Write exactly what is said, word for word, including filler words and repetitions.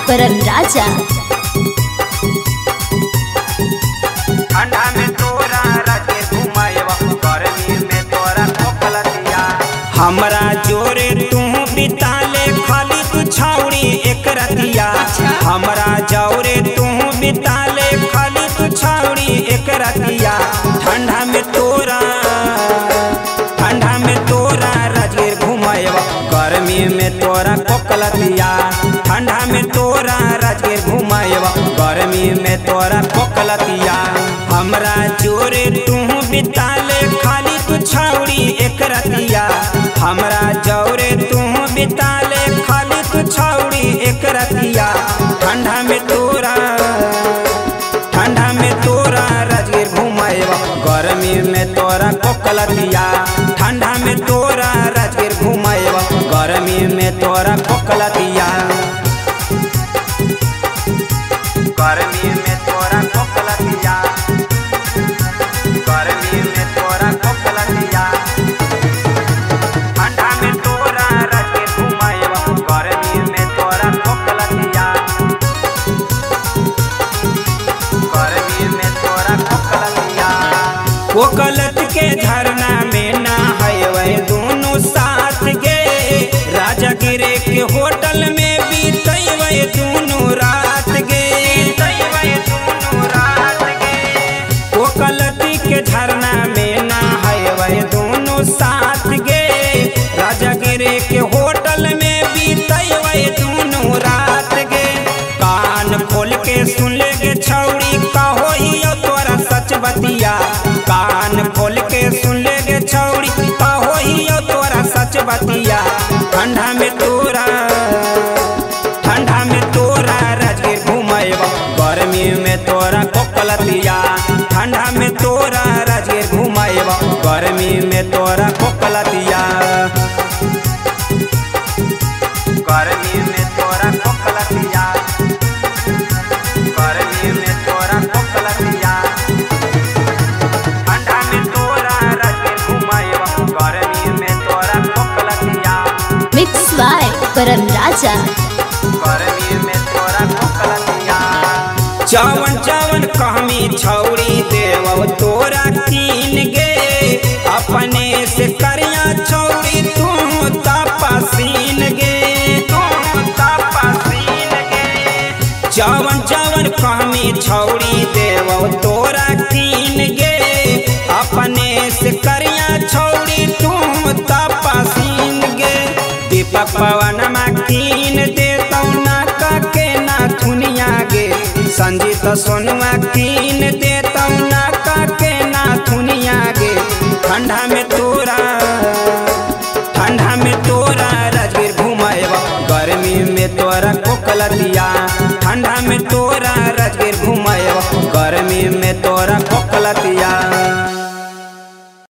करण राजा। ठंडा में तोरा राजे घुमाएवा गर्मी में तोरा कोकलतिया। हमरा जोरे तू बिताले खाली तू छाउड़ी एक रतिया। हमरा जोरे तू बिताले खाली तू छाउड़ी एक रतिया। ठंडा में तोरा ठंडा में तोरा राजगीर घुमाएवा गर्मी में तोरा कोकलतिया। ठंडा में तोरा राजगीर घुमाएवा गर्मी में तोरा कोकलतिया। हमरा जोरे तू बिताले खाली तू छाउड़ी एक रतिया। हमरा जोरे तू बिताले खाली तू छाउड़ी एक रतिया। ठंडा में तोरा ठंडा में तोरा राजगीर घुमाएवा गर्मी में तोरा कोकलतिया। ठंडा में तोरा राजगीर घुमाएवा गर्मी में तोरा कोकलतिया। गर्मी में तोरा कोकलतिया। गर्मी में तोरा कोकलतिया। ठंडा में तोरा राजगीर घुमाएवा गर्मी में तोरा कोकलतिया। गर्मी में तोरा कोकलतिया। कोकलत के झरना में नहाए दोनों साथ गे। राजगीर के होटल में बीतवे दोनों रात गे। दोनों रात गे कोकलत के झरना में नहाए दोनों साथ गे। राजगीर के होटल में बीतवे दोनों रात गे। कान खोल के सुन ले गे छौड़ी कहो ही तोरा सच बतिया। कान खोल के सुन ले गे छौड़ी कहो ही तोरा सच बतिया। ठंडा में तोरा ठंडा में तोरा राजगीर घुमाएवा गर्मी में तोरा कोकलतिया। ठंडा में तोरा राजगीर घुमाएवा गर्मी में तोरा कोकलतिया। गर्मी में तोरा कोकलतिया। गर्मी में तोरा कोकलतिया। ठंडा में तोरा राजगीर घुमाएवा गर्मी में तोरा कोकलतिया। मिक्स बाय करण राजा। गर्मी में तोरा कोकलतिया। चवन चवन कहमी छौड़ी देव तोरा कीन गे। अपने से करिया छौड़ी तू तपसीन गे। तू तपसीन गे चवन चवन कहमी छौड़ी देव तोरा कीन गे। अपने से करिया छौड़ी तू तपसीन गे। दीपक पवन कीन देतौ ना के ना थुनिया गे। संजीत सोनुआ कीन देतौ ना के ना थुनिया गे। ठंडा में तोरा ठंडा में तोरा राजगीर घुमाएवा गर्मी में तोरा कोकलतिया। ठंडा में तोरा राजगीर घुमाएवा गर्मी में तोरा कोकलतिया।